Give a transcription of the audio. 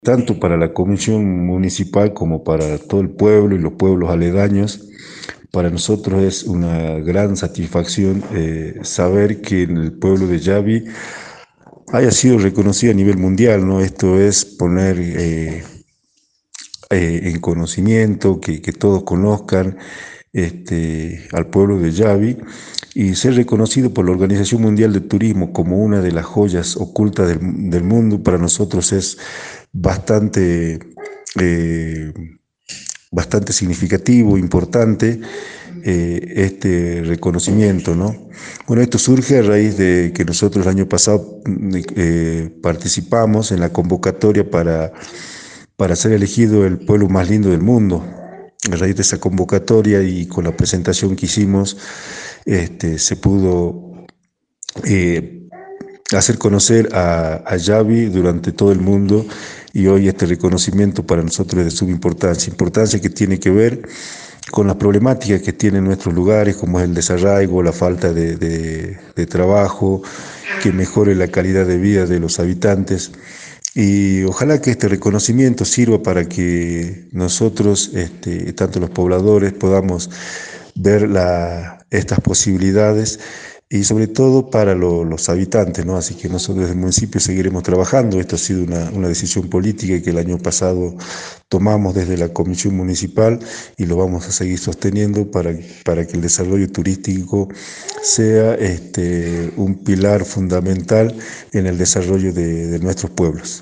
tanto para la comisión municipal como para todo el pueblo y los pueblos aledaños. Para nosotros es una gran satisfacción saber que en el pueblo de Yavi haya sido reconocido a nivel mundial, ¿no? Esto es poner en conocimiento, que todos conozcan al pueblo de Yavi y ser reconocido por la Organización Mundial de Turismo como una de las joyas ocultas del mundo, para nosotros es bastante, eh, bastante significativo, importante este reconocimiento, ¿no? Bueno, esto surge a raíz de que nosotros el año pasado participamos en la convocatoria para ser elegido el pueblo más lindo del mundo. A raíz de esa convocatoria y con la presentación que hicimos, se pudo eh, hacer conocer a Yavi durante todo el mundo, y hoy este reconocimiento para nosotros es de suma importancia, importancia que tiene que ver con las problemáticas que tienen nuestros lugares, como es el desarraigo, la falta de trabajo, que mejore la calidad de vida de los habitantes. Y ojalá que este reconocimiento sirva para que nosotros, tanto los pobladores, podamos ver estas posibilidades y sobre todo para los habitantes, ¿no? Así que nosotros desde el municipio seguiremos trabajando. Esto ha sido una decisión política que el año pasado tomamos desde la Comisión Municipal y lo vamos a seguir sosteniendo para que el desarrollo turístico sea un pilar fundamental en el desarrollo de nuestros pueblos.